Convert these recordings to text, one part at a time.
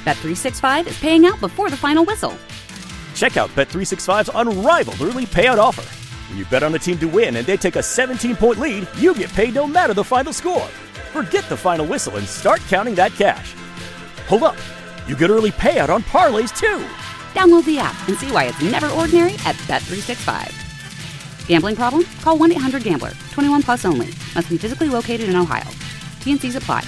Bet365 is paying out before the final whistle. Check out Bet365's unrivaled early payout offer. When you bet on a team to win and they take a 17-point lead, you get paid no matter the final score. Forget the final whistle and start counting that cash. Hold up. You get early payout on parlays, too. Download the app and see why it's never ordinary at Bet365. Gambling problem? Call 1-800-GAMBLER. 21 plus only. Must be physically located in Ohio. T&Cs apply.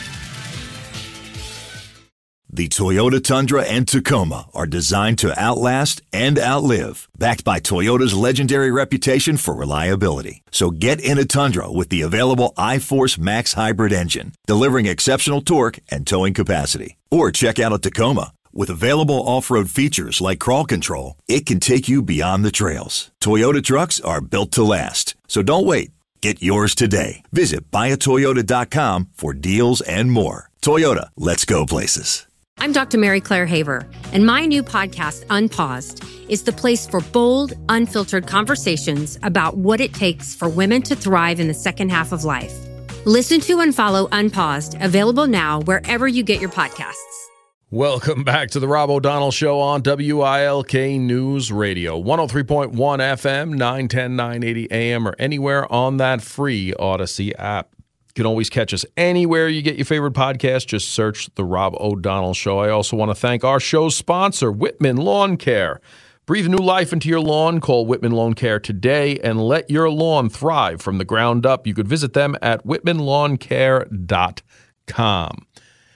The Toyota Tundra and Tacoma are designed to outlast and outlive, backed by Toyota's legendary reputation for reliability. So get in a Tundra with the available iForce Max hybrid engine, delivering exceptional torque and towing capacity. Or check out a Tacoma. With available off-road features like crawl control, it can take you beyond the trails. Toyota trucks are built to last. So don't wait. Get yours today. Visit buyatoyota.com for deals and more. Toyota, let's go places. I'm Dr. Mary Claire Haver, and my new podcast, Unpaused, is the place for bold, unfiltered conversations about what it takes for women to thrive in the second half of life. Listen to and follow Unpaused, available now wherever you get your podcasts. Welcome back to the Rob O'Donnell Show on WILK News Radio, 103.1 FM, 910, 980 AM, or anywhere on that free Odyssey app. You can always catch us anywhere you get your favorite podcast. Just search The Rob O'Donnell Show. I also want to thank our show's sponsor, Whitman Lawn Care. Breathe new life into your lawn. Call Whitman Lawn Care today and let your lawn thrive from the ground up. You could visit them at whitmanlawncare.com.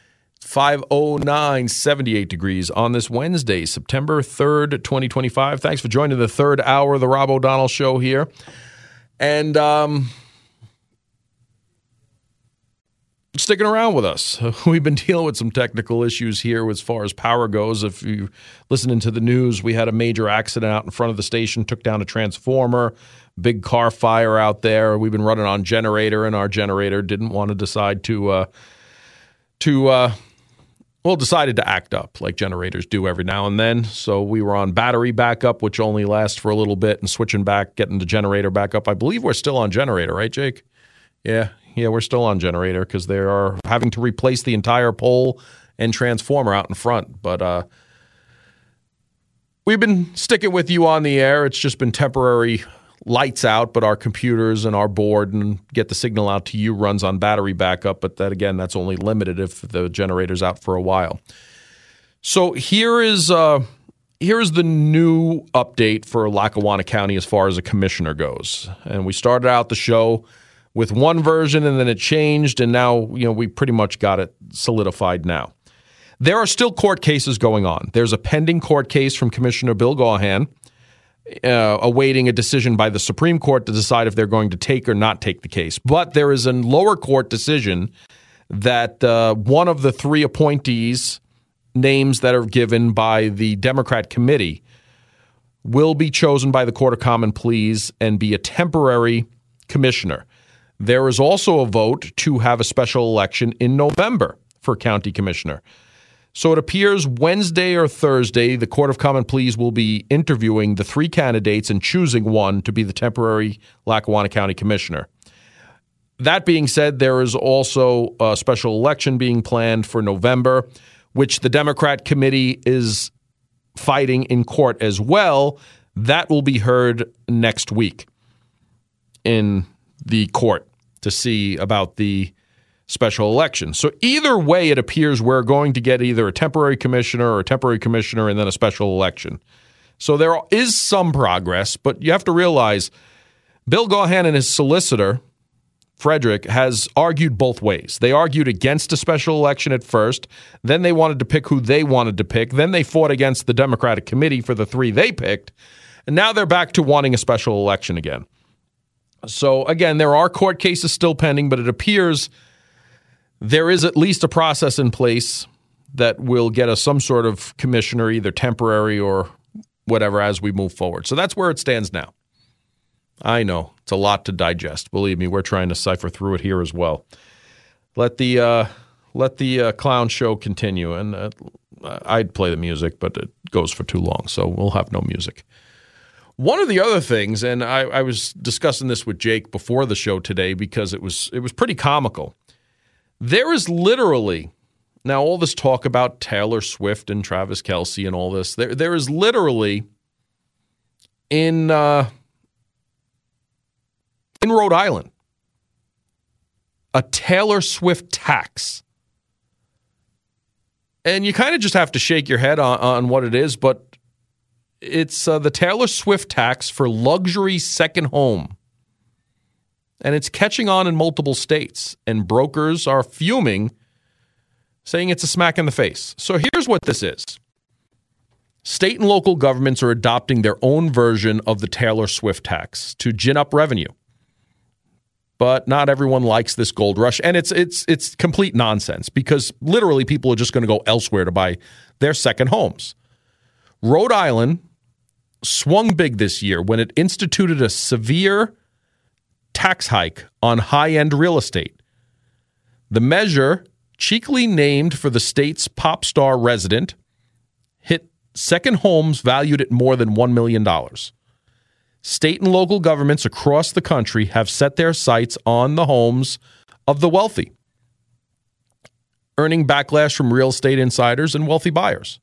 509, 78 degrees on this Wednesday, September 3rd, 2025. Thanks for joining the third hour of the Rob O'Donnell Show here. And sticking around with us. We've been dealing with some technical issues here as far as power goes. If you're listening to the news, we had a major accident out in front of the station, took down a transformer, big car fire out there. We've been running on generator, and our generator didn't want to decide decided to act up like generators do every now and then. So we were on battery backup, which only lasts for a little bit, and switching back, getting the generator back up. I believe we're still on generator, right, Jake? Yeah, we're still on generator because they are having to replace the entire pole and transformer out in front. But we've been sticking with you on the air. It's just been temporary lights out, but our computers and our board and get the signal out to you runs on battery backup. But that, again, that's only limited if the generator's out for a while. So here is the new update for Lackawanna County as far as a commissioner goes. And we started out the show with one version, and then it changed, and now we pretty much got it solidified now. There are still court cases going on. There's a pending court case from Commissioner Bill Gaughan, awaiting a decision by the Supreme Court to decide if they're going to take or not take the case. But there is a lower court decision that one of the three appointees names that are given by the Democrat committee will be chosen by the Court of Common Pleas and be a temporary commissioner. There is also a vote to have a special election in November for county commissioner. So it appears Wednesday or Thursday, the Court of Common Pleas will be interviewing the three candidates and choosing one to be the temporary Lackawanna County Commissioner. That being said, there is also a special election being planned for November, which the Democrat committee is fighting in court as well. That will be heard next week in the court to see about the special election. So either way, it appears we're going to get either a temporary commissioner or a temporary commissioner and then a special election. So there is some progress, but you have to realize Bill Gaughan and his solicitor, Frederick, has argued both ways. They argued against a special election at first, then they wanted to pick who they wanted to pick, then they fought against the Democratic committee for the three they picked, and now they're back to wanting a special election again. So again, there are court cases still pending, but it appears there is at least a process in place that will get us some sort of commissioner, either temporary or whatever, as we move forward. So that's where it stands now. I know it's a lot to digest. Believe me, we're trying to cipher through it here as well. Let the clown show continue, and I'd play the music, but it goes for too long, so we'll have no music. One of the other things, and I was discussing this with Jake before the show today because it was pretty comical. There is literally Now, all this talk about Taylor Swift and Travis Kelce and all this, there is literally in Rhode Island a Taylor Swift tax. And you kind of just have to shake your head on what it is, but it's the Taylor Swift tax for luxury second home. And it's catching on in multiple states, and brokers are fuming, saying it's a smack in the face. So here's what this is. State and local governments are adopting their own version of the Taylor Swift tax to gin up revenue. But not everyone likes this gold rush, and it's complete nonsense because literally people are just going to go elsewhere to buy their second homes. Rhode Island swung big this year when it instituted a severe tax hike on high-end real estate. The measure, cheekily named for the state's pop star resident, hit second homes valued at more than $1 million. State and local governments across the country have set their sights on the homes of the wealthy, earning backlash from real estate insiders and wealthy buyers.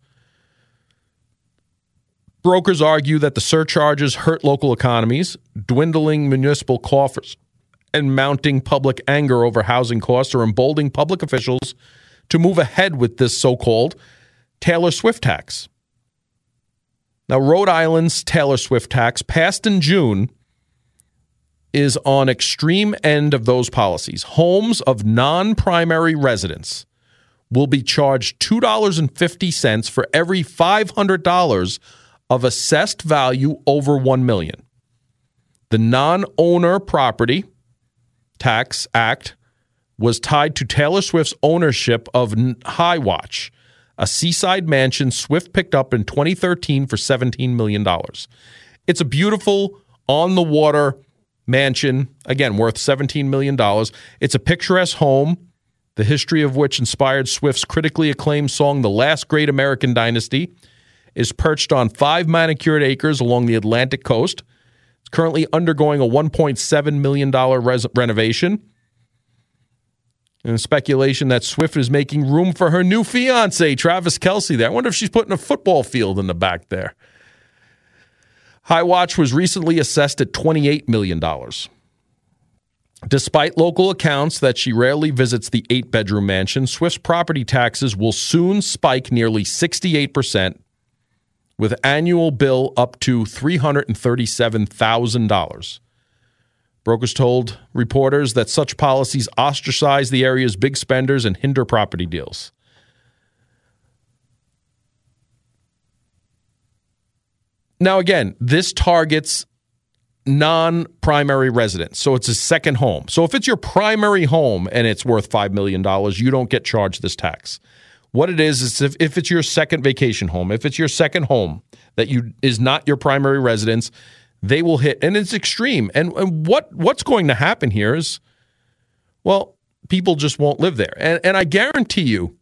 Brokers argue that the surcharges hurt local economies, dwindling municipal coffers, and mounting public anger over housing costs are emboldening public officials to move ahead with this so-called Taylor Swift tax. Now, Rhode Island's Taylor Swift tax, passed in June, is on extreme end of those policies. Homes of non-primary residents will be charged $2.50 for every $500 of assessed value over $1 million. The Non-Owner Property Tax Act was tied to Taylor Swift's ownership of High Watch, a seaside mansion Swift picked up in 2013 for $17 million. It's a beautiful, on-the-water mansion, again, worth $17 million. It's a picturesque home, the history of which inspired Swift's critically acclaimed song, The Last Great American Dynasty, is perched on 5 manicured acres along the Atlantic coast. It's currently undergoing a $1.7 million renovation. And speculation that Swift is making room for her new fiancé, Travis Kelce, there. I wonder if she's putting a football field in the back there. High Watch was recently assessed at $28 million. Despite local accounts that she rarely visits the 8-bedroom mansion, Swift's property taxes will soon spike nearly 68%, with annual bill up to $337,000. Brokers told reporters that such policies ostracize the area's big spenders and hinder property deals. Now, again, this targets non-primary residents, so it's a second home. So if it's your primary home and it's worth $5 million, you don't get charged this tax. What it is if it's your second vacation home, if it's your second home that is not your primary residence, they will hit, and it's extreme. And what's going to happen here is, well, people just won't live there. And I guarantee you,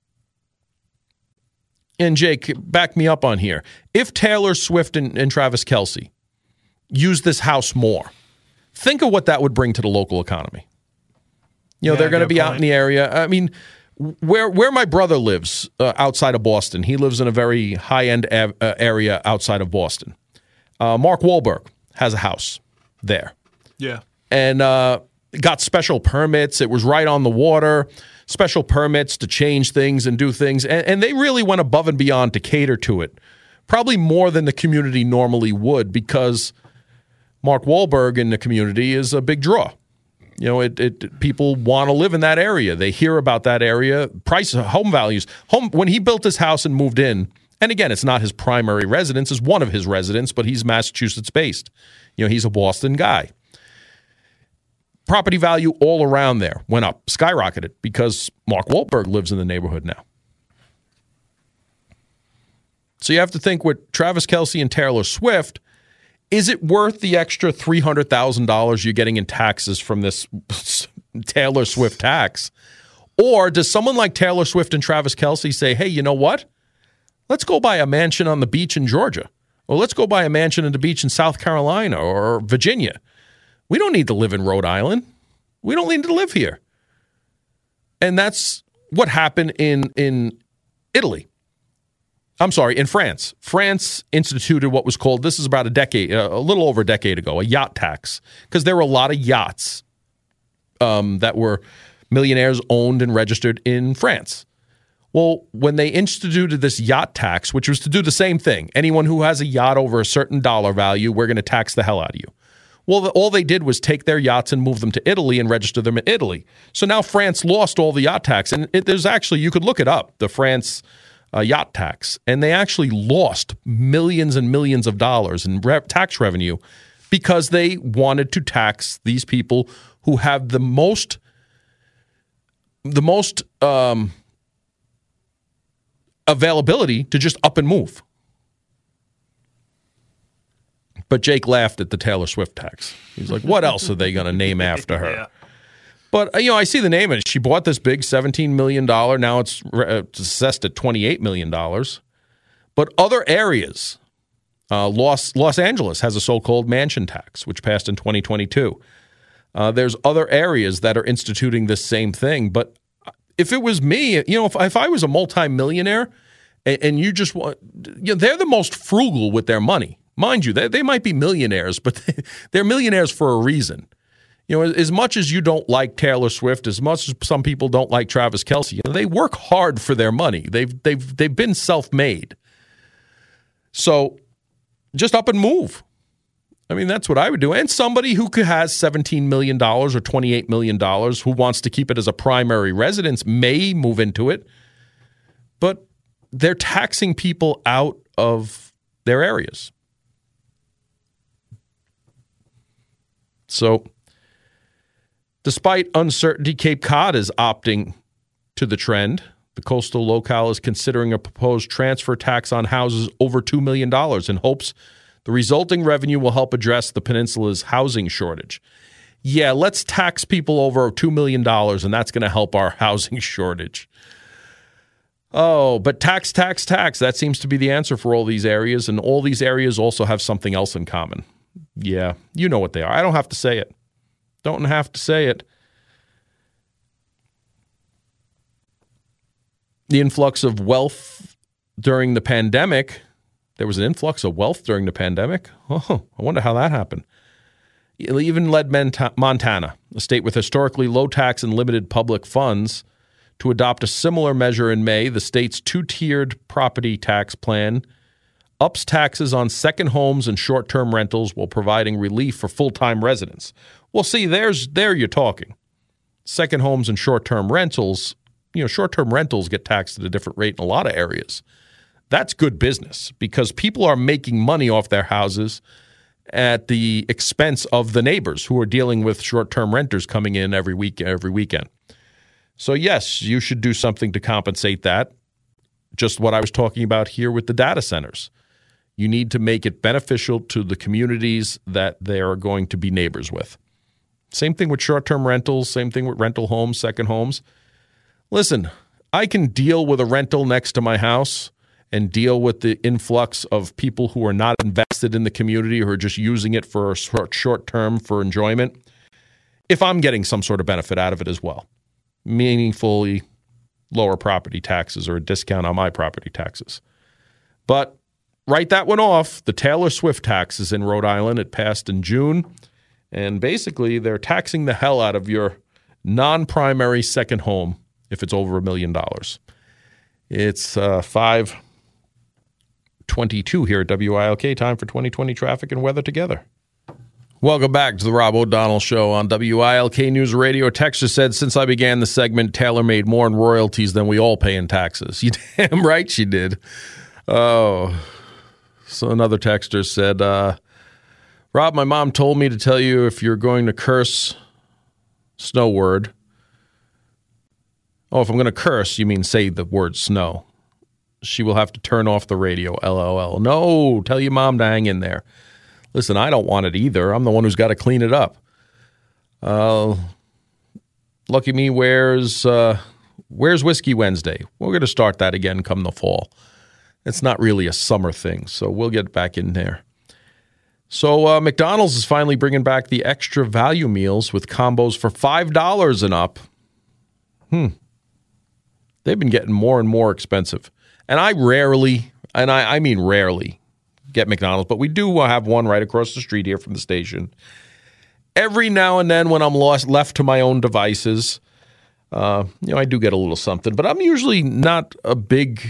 and Jake, back me up on here, if Taylor Swift and Travis Kelce use this house more, think of what that would bring to the local economy. You know, they're going to be out in the area. I mean, where my brother lives outside of Boston, he lives in a very high-end area outside of Boston. Mark Wahlberg has a house there. Yeah. And got special permits. It was right on the water, special permits to change things and do things. And they really went above and beyond to cater to it, probably more than the community normally would, because Mark Wahlberg in the community is a big draw. You know, people want to live in that area. They hear about that area. Price, home values. When he built his house and moved in, and again, it's not his primary residence, it's one of his residents, but he's Massachusetts-based. You know, he's a Boston guy. Property value all around there went up, skyrocketed, because Mark Wahlberg lives in the neighborhood now. So you have to think with Travis Kelce and Taylor Swift, is it worth the extra $300,000 you're getting in taxes from this Taylor Swift tax? Or does someone like Taylor Swift and Travis Kelce say, hey, you know what? Let's go buy a mansion on the beach in Georgia. Or let's go buy a mansion on the beach in South Carolina or Virginia. We don't need to live in Rhode Island. We don't need to live here. And that's what happened in Italy. I'm sorry, in France. France instituted what was called, this is about a little over a decade ago, a yacht tax, because there were a lot of yachts that were millionaires owned and registered in France. Well, when they instituted this yacht tax, which was to do the same thing, anyone who has a yacht over a certain dollar value, we're going to tax the hell out of you. Well, all they did was take their yachts and move them to Italy and register them in Italy. So now France lost all the yacht tax. And there's actually, you could look it up, the France yacht tax. And they actually lost millions and millions of dollars in tax revenue because they wanted to tax these people who have the most availability to just up and move. But Jake laughed at the Taylor Swift tax. He's like, what else are they going to name after her? Yeah. But, I see the name and she bought this big $17 million. Now it's assessed at $28 million. But other areas, Los Angeles has a so-called mansion tax, which passed in 2022. There's other areas that are instituting this same thing. But if it was me, if I was a multimillionaire and you just want, they're the most frugal with their money. Mind you, they might be millionaires, but they're millionaires for a reason. As much as you don't like Taylor Swift, as much as some people don't like Travis Kelce, they work hard for their money. They've been self-made. So just up and move. I mean, that's what I would do. And somebody who has $17 million or $28 million who wants to keep it as a primary residence may move into it. But they're taxing people out of their areas. So, despite uncertainty, Cape Cod is opting to the trend. The coastal locale is considering a proposed transfer tax on houses over $2 million in hopes the resulting revenue will help address the peninsula's housing shortage. Yeah, let's tax people over $2 million, and that's going to help our housing shortage. Oh, but tax. That seems to be the answer for all these areas, and all these areas also have something else in common. Yeah, you know what they are. I don't have to say it. Don't have to say it. The influx of wealth during the pandemic. There was an influx of wealth during the pandemic. Oh, I wonder how that happened. It even led Montana, a state with historically low tax and limited public funds, to adopt a similar measure in May. The state's two-tiered property tax plan ups taxes on second homes and short-term rentals while providing relief for full-time residents. Well, see, there you're talking. Second homes and short-term rentals, short-term rentals get taxed at a different rate in a lot of areas. That's good business because people are making money off their houses at the expense of the neighbors who are dealing with short-term renters coming in every weekend. So, yes, you should do something to compensate that. Just what I was talking about here with the data centers. You need to make it beneficial to the communities that they are going to be neighbors with. Same thing with short-term rentals, same thing with rental homes, second homes. Listen, I can deal with a rental next to my house and deal with the influx of people who are not invested in the community, who are just using it for a short term for enjoyment, if I'm getting some sort of benefit out of it as well. Meaningfully lower property taxes or a discount on my property taxes. But write that one off. The Taylor Swift tax is in Rhode Island. It passed in June. And basically, they're taxing the hell out of your non-primary second home if it's over $1 million. It's 5:22 here at WILK. Time for 2020 traffic and weather together. Welcome back to the Rob O'Donnell Show on WILK News Radio. A texter said, since I began the segment, Taylor made more in royalties than we all pay in taxes. You damn right she did. Oh. So another texter said, Rob, my mom told me to tell you if you're going to curse, snow word. Oh, if I'm going to curse, you mean say the word snow. She will have to turn off the radio, LOL. No, tell your mom to hang in there. Listen, I don't want it either. I'm the one who's got to clean it up. Lucky me, where's Whiskey Wednesday? We're going to start that again come the fall. It's not really a summer thing, so we'll get back in there. So McDonald's is finally bringing back the extra value meals with combos for $5 and up. They've been getting more and more expensive. And I rarely, and I mean rarely, get McDonald's, but we do have one right across the street here from the station. Every now and then when I'm left to my own devices, I do get a little something, but I'm usually not a big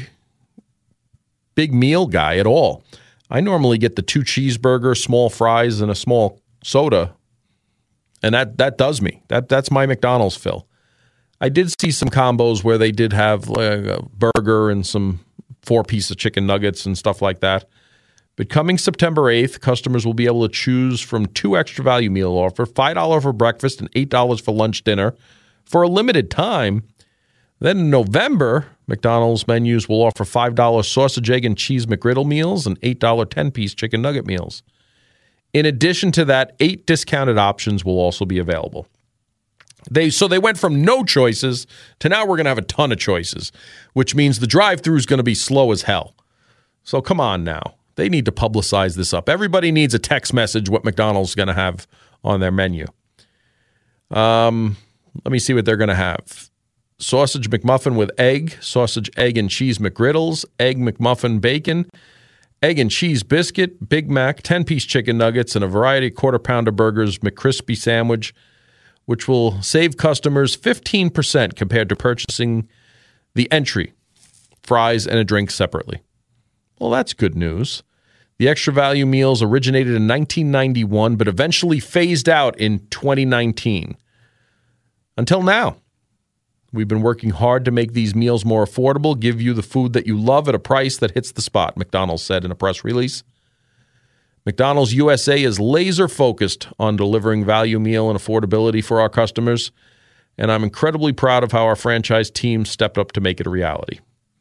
meal guy at all. I normally get the 2 cheeseburgers, small fries, and a small soda, and that does me. That's my McDonald's fill. I did see some combos where they did have a burger and some 4-piece of chicken nuggets and stuff like that. But coming September 8th, customers will be able to choose from 2 extra value meal offers, $5 for breakfast and $8 for lunch dinner for a limited time. Then in November, McDonald's menus will offer $5 sausage, egg, and cheese McGriddle meals and $8 10-piece chicken nugget meals. In addition to that, 8 discounted options will also be available. So they went from no choices to now we're going to have a ton of choices, which means the drive-thru is going to be slow as hell. So come on now. They need to publicize this up. Everybody needs a text message what McDonald's is going to have on their menu. Let me see what they're going to have. Sausage McMuffin with egg, sausage, egg, and cheese McGriddles, egg McMuffin bacon, egg and cheese biscuit, Big Mac, 10-piece chicken nuggets, and a variety of quarter-pounder burgers, McCrispy sandwich, which will save customers 15% compared to purchasing the entry, fries, and a drink separately. Well, that's good news. The extra value meals originated in 1991, but eventually phased out in 2019. Until now, we've been working hard to make these meals more affordable, give you the food that you love at a price that hits the spot, McDonald's said in a press release. McDonald's USA is laser-focused on delivering value meal and affordability for our customers, and I'm incredibly proud of how our franchise team stepped up to make it a reality.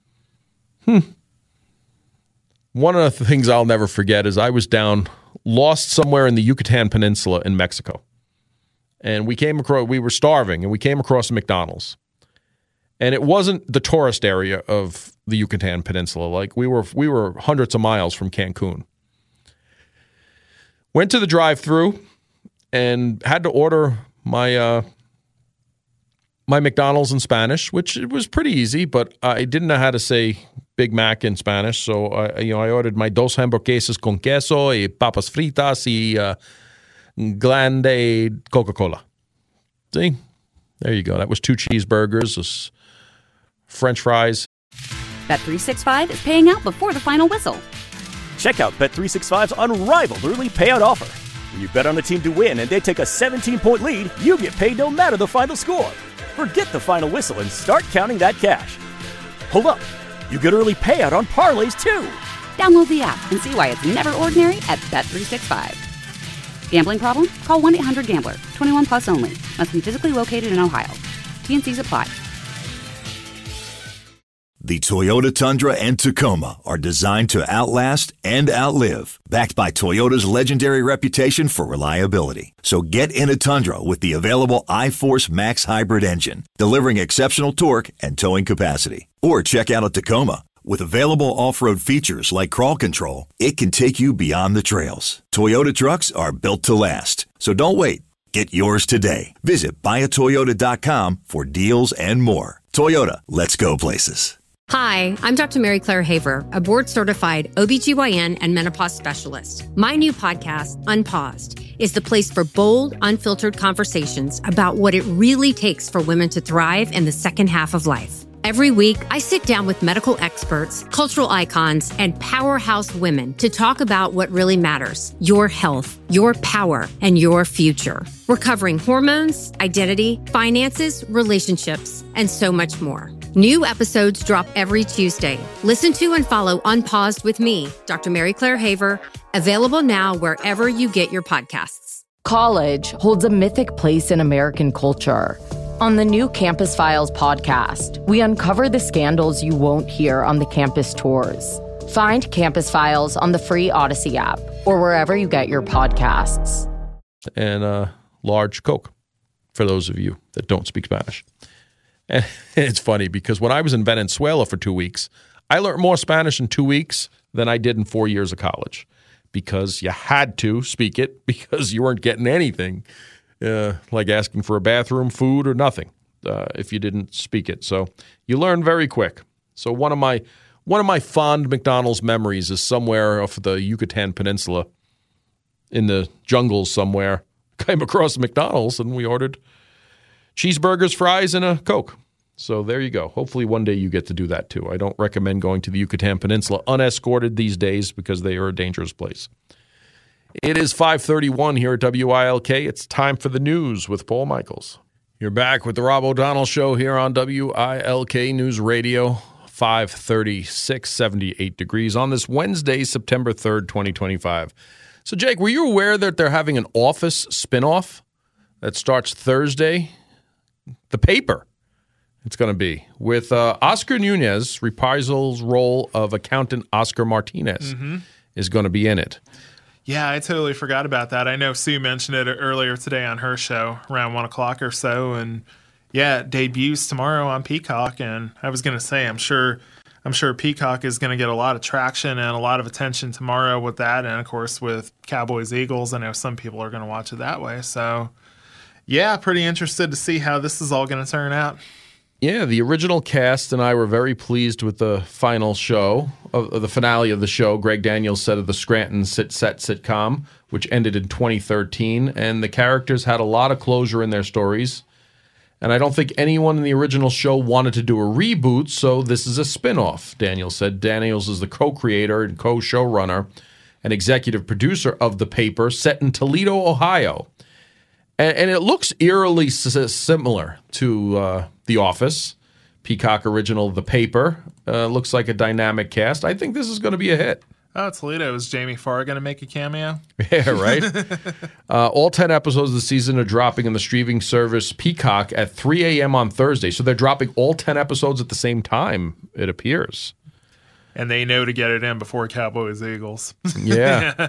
One of the things I'll never forget is I was lost somewhere in the Yucatan Peninsula in Mexico. And we were starving, and we came across a McDonald's. And it wasn't the tourist area of the Yucatan Peninsula. Like we were hundreds of miles from Cancun. Went to the drive-thru and had to order my McDonald's in Spanish, which it was pretty easy, but I didn't know how to say Big Mac in Spanish, so I ordered my 2 hamburguesas con queso y papas fritas y grande Coca-Cola. See? There you go. That was 2 cheeseburgers, French fries. Bet365 is paying out before the final whistle. Check out Bet365's unrivaled early payout offer. When you bet on a team to win and they take a 17-point lead, you get paid no matter the final score. Forget the final whistle and start counting that cash. Hold up. You get early payout on parlays, too. Download the app and see why it's never ordinary at Bet365. Gambling problem? Call 1-800-GAMBLER. 21 plus only. Must be physically located in Ohio. T&Cs apply. The Toyota Tundra and Tacoma are designed to outlast and outlive, backed by Toyota's legendary reputation for reliability. So get in a Tundra with the available iForce Max hybrid engine, delivering exceptional torque and towing capacity. Or check out a Tacoma. With available off-road features like crawl control, it can take you beyond the trails. Toyota trucks are built to last. So don't wait. Get yours today. Visit buyatoyota.com for deals and more. Toyota, let's go places. Hi, I'm Dr. Mary Claire Haver, a board-certified OBGYN and menopause specialist. My new podcast, Unpaused, is the place for bold, unfiltered conversations about what it really takes for women to thrive in the second half of life. Every week, I sit down with medical experts, cultural icons, and powerhouse women to talk about what really matters: your health, your power, and your future. We're covering hormones, identity, finances, relationships, and so much more. New episodes drop every Tuesday. Listen to and follow Unpaused with me, Dr. Mary Claire Haver, available now wherever you get your podcasts. College holds a mythic place in American culture. On the new Campus Files podcast, we uncover the scandals you won't hear on the campus tours. Find Campus Files on the free Odyssey app or wherever you get your podcasts. And a large Coke for those of you that don't speak Spanish. And it's funny because when I was in Venezuela for 2 weeks, I learned more Spanish in 2 weeks than I did in 4 years of college because you had to speak it because you weren't getting anything like asking for a bathroom, food, or nothing. if you didn't speak it. So you learn very quick. So one of my fond McDonald's memories is somewhere off the Yucatan Peninsula in the jungles somewhere. Came across McDonald's and we ordered cheeseburgers, fries, and a Coke. So there you go. Hopefully one day you get to do that too. I don't recommend going to the Yucatan Peninsula unescorted these days because they are a dangerous place. It is 5:31 here at WILK. It's time for the news with Paul Michaels. You're back with the Rob O'Donnell Show here on WILK News Radio. 536, 78 degrees on this Wednesday, September 3rd, 2025. So, Jake, were you aware that they're having an Office spinoff that starts Thursday? The Paper, it's going to be, with Oscar Nunez, reprisals role of accountant Oscar Martinez, is going to be in it. Yeah, I totally forgot about that. I know Sue mentioned it earlier today on her show, around 1 o'clock or so, and yeah, it debuts tomorrow on Peacock. And I was going to say, I'm sure Peacock is going to get a lot of traction and a lot of attention tomorrow with that. And of course, with Cowboys Eagles, I know some people are going to watch it that way. So yeah, pretty interested to see how this is all going to turn out. Yeah, the original cast and I were very pleased with the final show, of the finale of the show. Greg Daniels said of the Scranton set sitcom, which ended in 2013, and the characters had a lot of closure in their stories. And I don't think anyone in the original show wanted to do a reboot, so this is a spinoff, Daniels said. Daniels is the co-creator and co-showrunner and executive producer of The Paper, set in Toledo, Ohio. And it looks eerily similar to The Office, Peacock original The Paper. Looks like a dynamic cast. I think this is going to be a hit. Oh, Toledo. Is Jamie Farr going to make a cameo? Yeah, right? All 10 episodes of the season are dropping in the streaming service Peacock at 3 a.m. on Thursday. So they're dropping all 10 episodes at the same time, it appears. And they know to get it in before Cowboys Eagles. Yeah.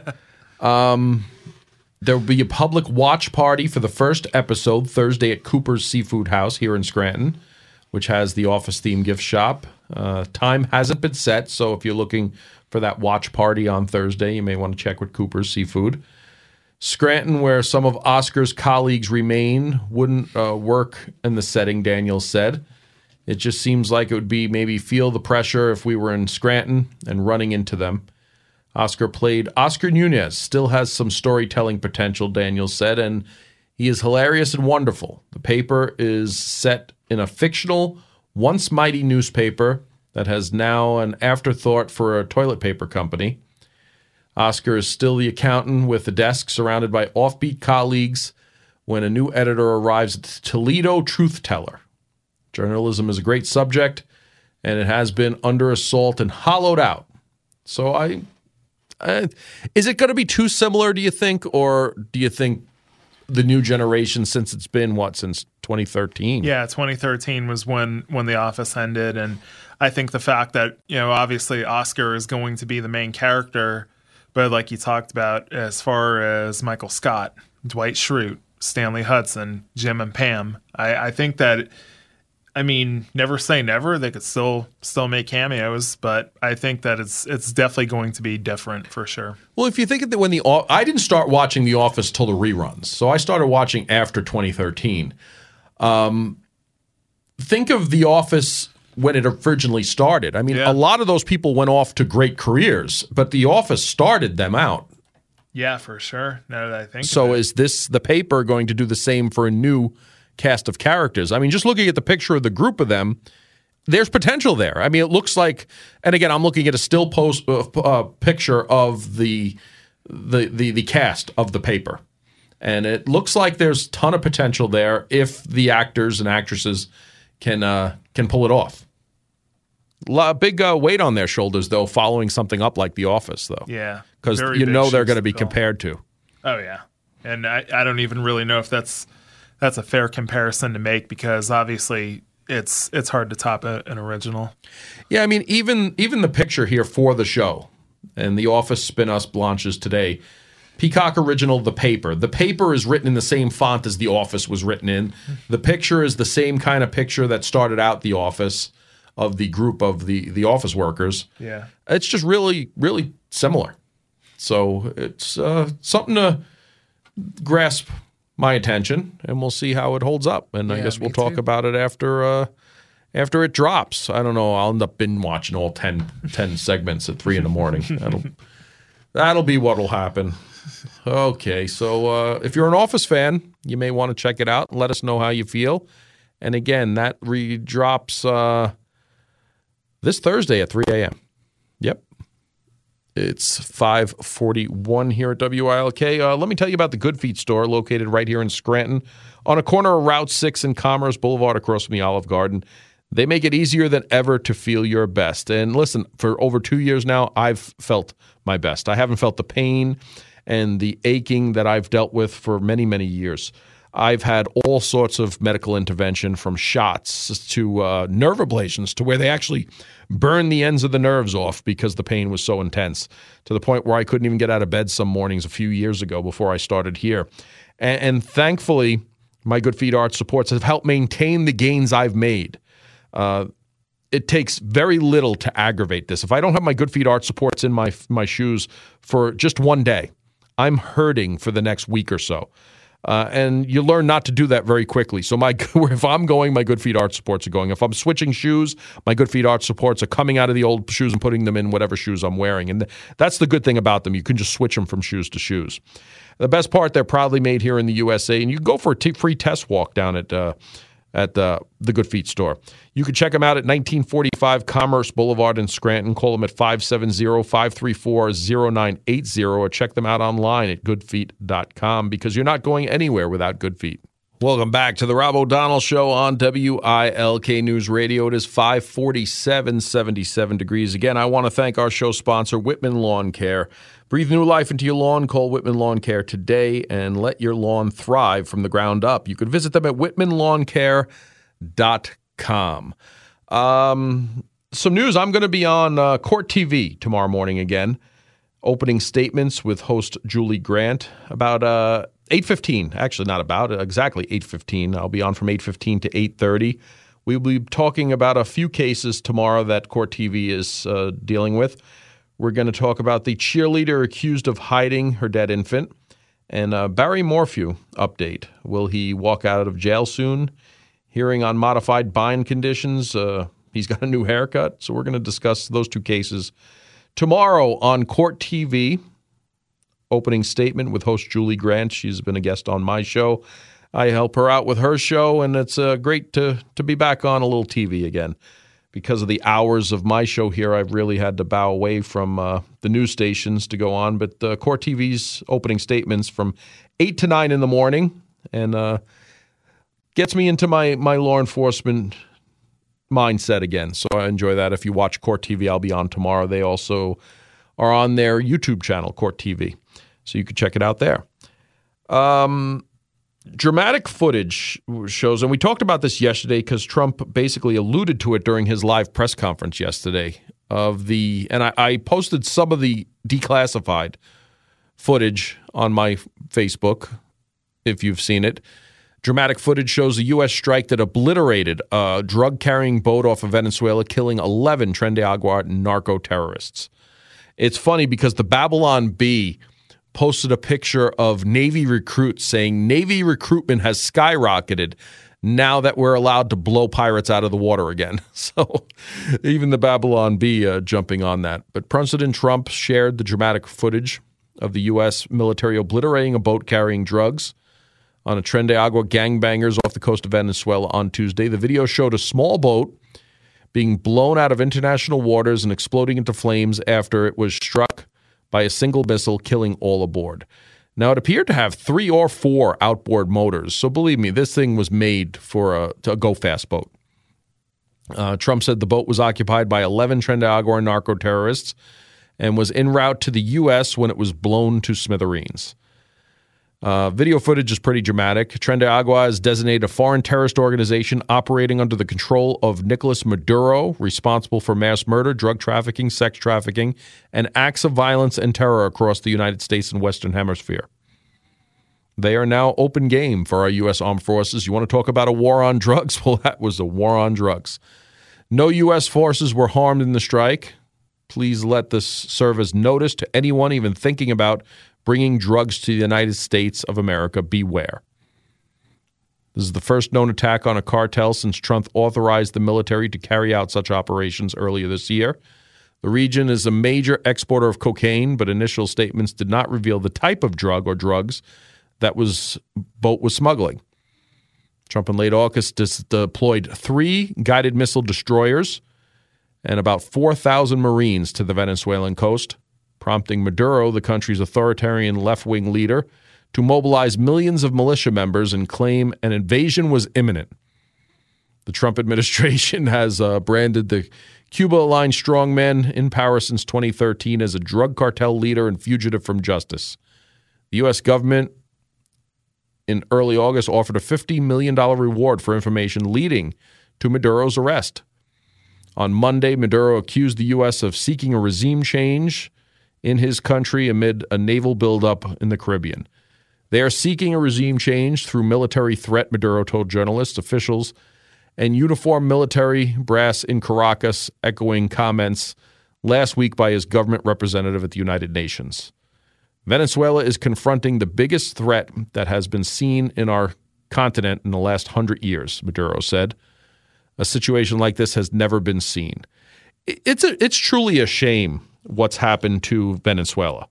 There will be a public watch party for the first episode Thursday at Cooper's Seafood House here in Scranton, which has the Office-themed gift shop. Time hasn't been set, so if you're looking for that watch party on Thursday, you may want to check with Cooper's Seafood. Scranton, where some of Oscar's colleagues remain, wouldn't work in the setting, Daniels said. It just seems like it would be maybe feel the pressure if we were in Scranton and running into them. Oscar Nunez, still has some storytelling potential, Daniels said, and he is hilarious and wonderful. The Paper is set in a fictional, once mighty newspaper that has now an afterthought for a toilet paper company. Oscar is still the accountant with a desk surrounded by offbeat colleagues when a new editor arrives at the Toledo Truth Teller. Journalism is a great subject, and it has been under assault and hollowed out. So is it going to be too similar, do you think, or do you think the new generation, since it's been, since 2013? Yeah, 2013 was when The Office ended, and I think the fact that, obviously Oscar is going to be the main character, but like you talked about, as far as Michael Scott, Dwight Schrute, Stanley Hudson, Jim and Pam, I think that, never say never. They could still make cameos, but I think that it's definitely going to be different for sure. Well, if you think of that, I didn't start watching The Office till the reruns, so I started watching after 2013. Think of The Office when it originally started. A lot of those people went off to great careers, but The Office started them out. Yeah, for sure. Now that I think so, is this The Paper going to do the same for a new cast of characters? Just looking at the picture of the group of them, there's potential there. It looks like, and again, I'm looking at a still post picture of the cast of The Paper, and it looks like there's a ton of potential there if the actors and actresses can pull it off. Big weight on their shoulders, though, following something up like The Office, though. Yeah, because they're going to be compared to. Oh yeah, and I don't even really know if that's a fair comparison to make, because obviously it's hard to top an original. Yeah, even the picture here for the show and The Office spin-us launches today. Peacock original The Paper. The Paper is written in the same font as The Office was written in. The picture is the same kind of picture that started out The Office, of the group of the office workers. Yeah. It's just really, really similar. So it's something to grasp my attention, and we'll see how it holds up. And I guess we'll talk about it after it drops. I don't know. I'll end up binge watching all 10 segments at 3 a.m. That'll be what'll happen. Okay, so if you're an Office fan, you may want to check it out and let us know how you feel. And again, that drops this Thursday at 3 a.m. Yep. It's 5:41 here at WILK. Let me tell you about the Good Feet store located right here in Scranton on a corner of Route 6 and Commerce Boulevard across from the Olive Garden. They make it easier than ever to feel your best. And listen, for over 2 years now, I've felt my best. I haven't felt the pain and the aching that I've dealt with for many, many years. I've had all sorts of medical intervention, from shots to nerve ablations, to where they actually burn the ends of the nerves off because the pain was so intense, to the point where I couldn't even get out of bed some mornings a few years ago before I started here. And thankfully, my Good Feet Arch supports have helped maintain the gains I've made. It takes very little to aggravate this. If I don't have my Good Feet Arch supports in my shoes for just one day, I'm hurting for the next week or so. And you learn not to do that very quickly. So if I'm going, my Good Feet Arch supports are going. If I'm switching shoes, my Good Feet Arch supports are coming out of the old shoes and putting them in whatever shoes I'm wearing. And that's the good thing about them. You can just switch them from shoes to shoes. The best part, they're proudly made here in the USA. And you can go for a free test walk down at the Good Feet store. You can check them out at 1945 Commerce Boulevard in Scranton. Call them at 570-534-0980 or check them out online at goodfeet.com, because you're not going anywhere without Good Feet. Welcome back to the Rob O'Donnell Show on WILK News Radio. It is 5:47, 77 degrees. Again, I want to thank our show sponsor, Whitman Lawn Care. Breathe new life into your lawn. Call Whitman Lawn Care today and let your lawn thrive from the ground up. You can visit them at whitmanlawncare.com. Some news. I'm going to be on Court TV tomorrow morning again. Opening statements with host Julie Grant about 8:15. Actually, not about exactly 8:15. I'll be on from 8:15 to 8:30. We'll be talking about a few cases tomorrow that Court TV is dealing with. We're going to talk about the cheerleader accused of hiding her dead infant, and Barry Morphew update. Will he walk out of jail soon? Hearing on modified bind conditions. He's got a new haircut, so we're going to discuss those two cases tomorrow on Court TV. Opening statement with host Julie Grant. She's been a guest on my show. I help her out with her show, and it's great to be back on a little TV again. Because of the hours of my show here, I've really had to bow away from the news stations to go on. But Court TV's opening statements from 8 to 9 in the morning, and gets me into my law enforcement mindset again. So I enjoy that. If you watch Court TV, I'll be on tomorrow. They also are on their YouTube channel, Court TV. So you can check it out there. Dramatic footage shows, and we talked about this yesterday because Trump basically alluded to it during his live press conference yesterday, and I posted some of the declassified footage on my Facebook, if you've seen it. Dramatic footage shows a U.S. strike that obliterated a drug-carrying boat off of Venezuela, killing 11 Tren de Agua narco-terrorists. It's funny because the Babylon Bee posted a picture of Navy recruits saying Navy recruitment has skyrocketed now that we're allowed to blow pirates out of the water again. So even the Babylon Bee jumping on that. But President Trump shared the dramatic footage of the U.S. military obliterating a boat carrying drugs on a Tren de Agua gangbangers off the coast of Venezuela on Tuesday. The video showed a small boat being blown out of international waters and exploding into flames after it was struck by a single missile, killing all aboard. Now, it appeared to have 3 or 4 outboard motors, so believe me, this thing was made for a go-fast boat. Trump said the boat was occupied by 11 Tren de Agua narco-terrorists and was en route to the U.S. when it was blown to smithereens. Video footage is pretty dramatic. Tren de Agua is designated a foreign terrorist organization operating under the control of Nicolas Maduro, responsible for mass murder, drug trafficking, sex trafficking, and acts of violence and terror across the United States and Western Hemisphere. They are now open game for our U.S. armed forces. You want to talk about a war on drugs? Well, that was a war on drugs. No U.S. forces were harmed in the strike. Please let this serve as notice to anyone even thinking about bringing drugs to the United States of America. Beware. This is the first known attack on a cartel since Trump authorized the military to carry out such operations earlier this year. The region is a major exporter of cocaine, but initial statements did not reveal the type of drug or drugs that boat was smuggling. Trump in late August deployed 3 guided missile destroyers and about 4,000 Marines to the Venezuelan coast, prompting Maduro, the country's authoritarian left-wing leader, to mobilize millions of militia members and claim an invasion was imminent. The Trump administration has branded the Cuba-aligned strongman in power since 2013 as a drug cartel leader and fugitive from justice. The U.S. government in early August offered a $50 million reward for information leading to Maduro's arrest. On Monday, Maduro accused the U.S. of seeking a regime change in his country amid a naval buildup in the Caribbean. They are seeking a regime change through military threat, Maduro told journalists, officials, and uniformed military brass in Caracas, echoing comments last week by his government representative at the United Nations. Venezuela is confronting the biggest threat that has been seen in our continent in the last 100 years, Maduro said. A situation like this has never been seen. It's truly a shame what's happened to Venezuela.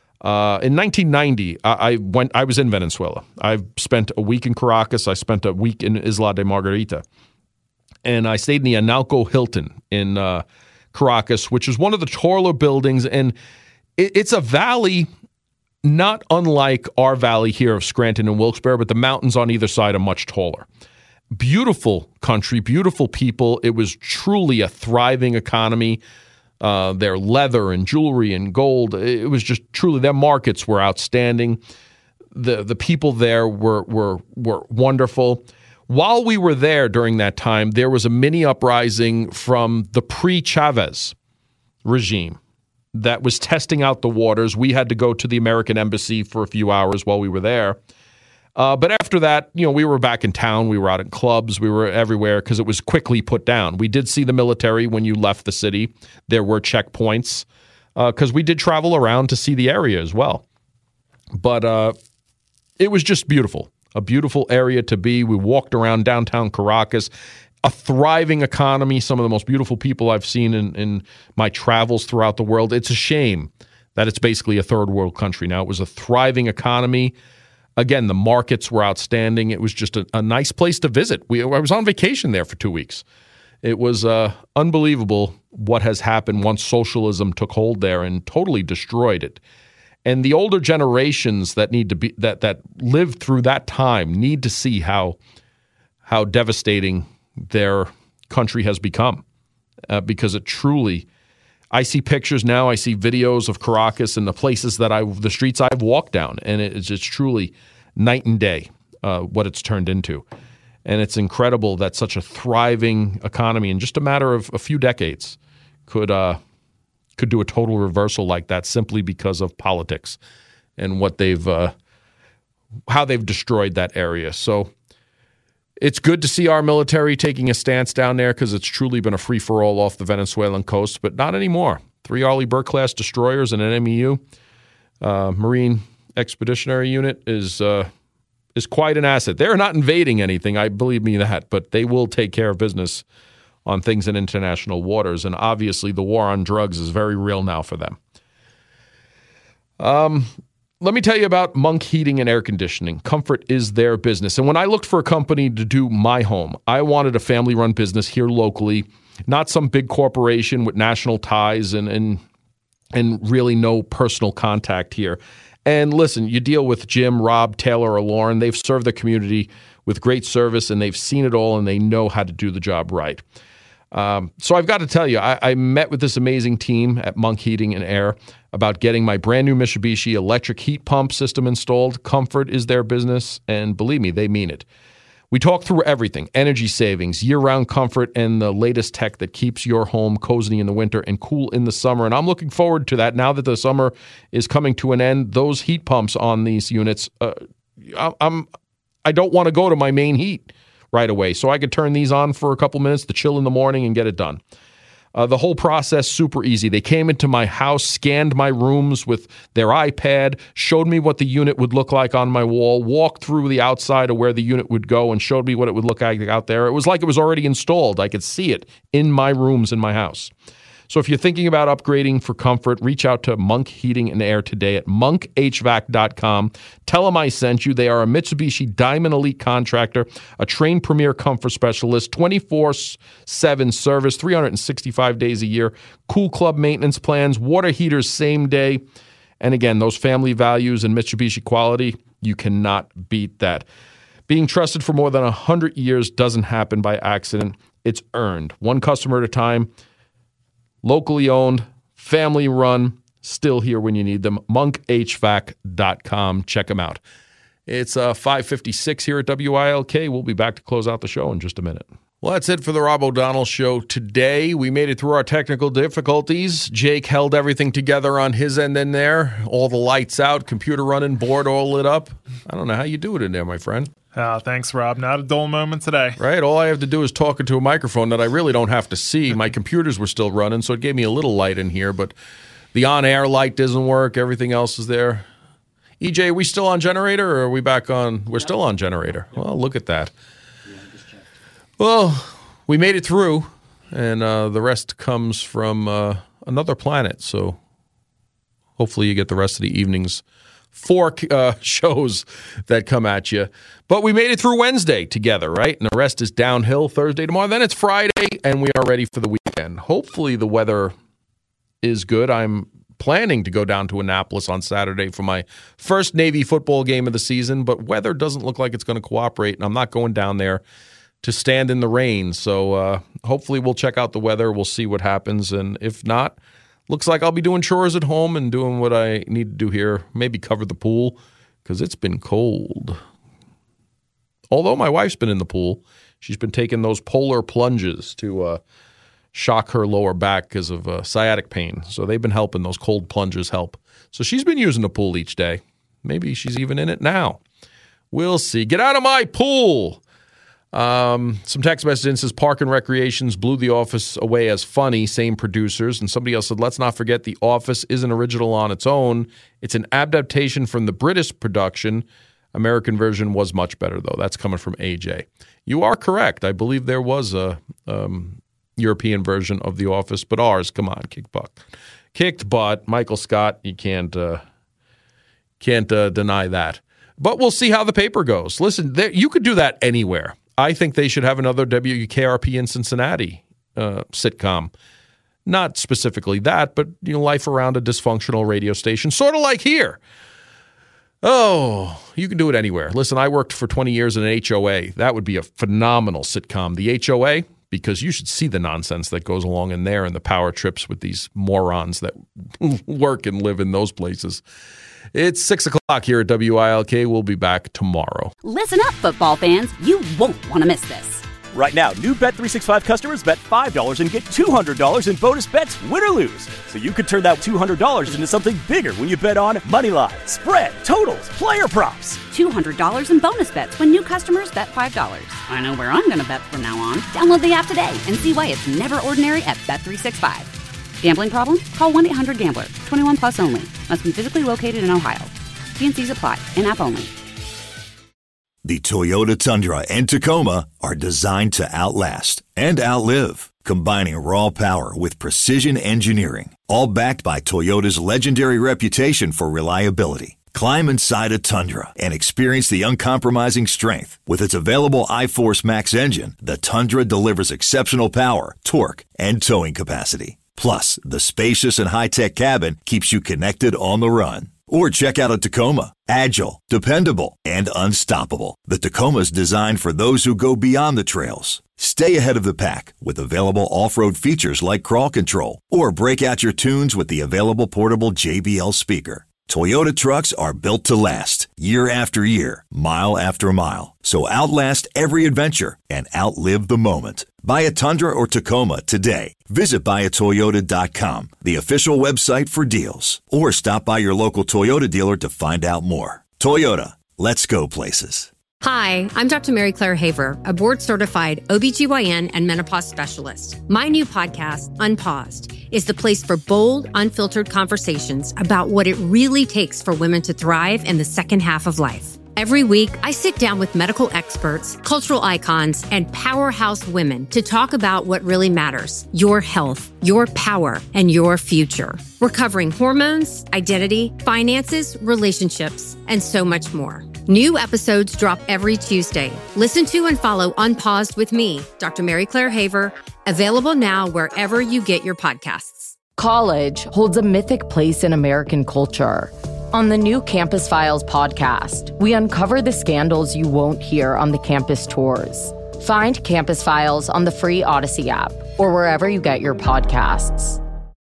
In 1990, I was in Venezuela. I spent a week in Caracas. I spent a week in Isla de Margarita. And I stayed in the Analco Hilton in Caracas, which is one of the taller buildings. And it's a valley not unlike our valley here of Scranton and Wilkes-Barre, but the mountains on either side are much taller. Beautiful country, beautiful people. It was truly a thriving economy. Their leather and jewelry and gold, it was just truly, their markets were outstanding. The people there were wonderful. While we were there during that time, there was a mini uprising from the pre-Chavez regime that was testing out the waters. We had to go to the American embassy for a few hours while we were there. But after that, we were back in town. We were out in clubs. We were everywhere because it was quickly put down. We did see the military when you left the city. There were checkpoints because we did travel around to see the area as well. But it was just beautiful, a beautiful area to be. We walked around downtown Caracas, a thriving economy, some of the most beautiful people I've seen in my travels throughout the world. It's a shame that it's basically a third world country now. It was a thriving economy. Again, the markets were outstanding. It was just a nice place to visit. I was on vacation there for 2 weeks. It was unbelievable what has happened once socialism took hold there and totally destroyed it. And the older generations that need to be that lived through that time need to see how devastating their country has become, because it truly. I see pictures now. I see videos of Caracas and the places the streets I've walked down, and it's just truly night and day what it's turned into. And it's incredible that such a thriving economy in just a matter of a few decades could do a total reversal like that simply because of politics and what how they've destroyed that area. So it's good to see our military taking a stance down there because it's truly been a free-for-all off the Venezuelan coast, but not anymore. 3 Arleigh Burke-class destroyers and an MEU, Marine Expeditionary Unit, is quite an asset. They're not invading anything, I believe me that, but they will take care of business on things in international waters, and obviously the war on drugs is very real now for them. Let me tell you about Monk Heating and Air Conditioning. Comfort is their business. And when I looked for a company to do my home, I wanted a family-run business here locally, not some big corporation with national ties and really no personal contact here. And listen, you deal with Jim, Rob, Taylor, or Lauren. They've served the community with great service, and they've seen it all, and they know how to do the job right. So I've got to tell you, I met with this amazing team at Monk Heating and Air about getting my brand new Mitsubishi electric heat pump system installed. Comfort is their business, and believe me, they mean it. We talk through everything: energy savings, year-round comfort, and the latest tech that keeps your home cozy in the winter and cool in the summer. And I'm looking forward to that now that the summer is coming to an end. Those heat pumps on these units, I don't want to go to my main heat right away, so I could turn these on for a couple minutes to chill in the morning and get it done. The whole process, super easy. They came into my house, scanned my rooms with their iPad, showed me what the unit would look like on my wall, walked through the outside of where the unit would go, and showed me what it would look like out there. It was like it was already installed. I could see it in my rooms in my house. So if you're thinking about upgrading for comfort, reach out to Monk Heating and Air today at monkhvac.com. Tell them I sent you. They are a Mitsubishi Diamond Elite contractor, a trained premier comfort specialist, 24/7 service, 365 days a year, Cool Club maintenance plans, water heaters same day. And again, those family values and Mitsubishi quality, you cannot beat that. Being trusted for more than 100 years doesn't happen by accident. It's earned. One customer at a time. Locally owned, family run, still here when you need them. monkhvac.com. Check them out. It's 5:56 here at WILK. We'll be back to close out the show in just a minute. Well, that's it for the Rob O'Donnell Show today. We made it through our technical difficulties. Jake held everything together on his end in there. All the lights out, computer running, board all lit up. I don't know how you do it in there, my friend. Thanks, Rob. Not a dull moment today. Right? All I have to do is talk into a microphone that I really don't have to see. My computers were still running, so it gave me a little light in here, but the on-air light doesn't work. Everything else is there. EJ, are we still on generator, or are we back on? We're still on generator. Well, look at that. Well, we made it through, and the rest comes from another planet, so hopefully you get the rest of the evening's 4 shows that come at you. But we made it through Wednesday together, right? And the rest is downhill Thursday, tomorrow. Then it's Friday, and we are ready for the weekend. Hopefully the weather is good. I'm planning to go down to Annapolis on Saturday for my first Navy football game of the season, but weather doesn't look like it's going to cooperate, and I'm not going down there to stand in the rain. So hopefully we'll check out the weather. We'll see what happens, and if not, looks like I'll be doing chores at home and doing what I need to do here. Maybe cover the pool because it's been cold. Although my wife's been in the pool, she's been taking those polar plunges to shock her lower back because of sciatic pain. So they've been helping. Those cold plunges help. So she's been using the pool each day. Maybe she's even in it now. We'll see. Get out of my pool. Some text message says Park and Recreations blew The Office away as funny, same producers. And somebody else said, let's not forget The Office isn't original on its own. It's an adaptation from the British production. American version was much better, though. That's coming from AJ. You are correct. I believe there was a European version of The Office, but ours, come on, kicked butt. Michael Scott, you can't deny that. But we'll see how the paper goes. Listen, you could do that anywhere. I think they should have another WKRP in Cincinnati sitcom. Not specifically that, but life around a dysfunctional radio station, sort of like here. Oh, you can do it anywhere. Listen, I worked for 20 years in an HOA. That would be a phenomenal sitcom. The HOA, because you should see the nonsense that goes along in there and the power trips with these morons that work and live in those places. It's 6 o'clock here at WILK. We'll be back tomorrow. Listen up, football fans. You won't want to miss this. Right now, new Bet365 customers bet $5 and get $200 in bonus bets, win or lose. So you could turn that $200 into something bigger when you bet on moneyline, spread, totals, player props. $200 in bonus bets when new customers bet $5. I know where I'm going to bet from now on. Download the app today and see why it's never ordinary at Bet365. Gambling problem? Call 1-800-GAMBLER. 21 plus only. Must be physically located in Ohio. T&Cs apply. In-app only. The Toyota Tundra and Tacoma are designed to outlast and outlive, combining raw power with precision engineering, all backed by Toyota's legendary reputation for reliability. Climb inside a Tundra and experience the uncompromising strength. With its available iForce Max engine, the Tundra delivers exceptional power, torque, and towing capacity. Plus, the spacious and high-tech cabin keeps you connected on the run. Or check out a Tacoma. Agile, dependable, and unstoppable. The Tacoma's designed for those who go beyond the trails. Stay ahead of the pack with available off-road features like crawl control. Or break out your tunes with the available portable JBL speaker. Toyota trucks are built to last, year after year, mile after mile. So outlast every adventure and outlive the moment. Buy a Tundra or Tacoma today. Visit buyatoyota.com, the official website for deals. Or stop by your local Toyota dealer to find out more. Toyota, let's go places. Hi, I'm Dr. Mary Claire Haver, a board-certified OBGYN and menopause specialist. My new podcast, Unpaused, is the place for bold, unfiltered conversations about what it really takes for women to thrive in the second half of life. Every week, I sit down with medical experts, cultural icons, and powerhouse women to talk about what really matters: your health, your power, and your future. We're covering hormones, identity, finances, relationships, and so much more. New episodes drop every Tuesday. Listen to and follow Unpaused with me, Dr. Mary Claire Haver, available now wherever you get your podcasts. College holds a mythic place in American culture. On the new Campus Files podcast, we uncover the scandals you won't hear on the campus tours. Find Campus Files on the free Odyssey app or wherever you get your podcasts.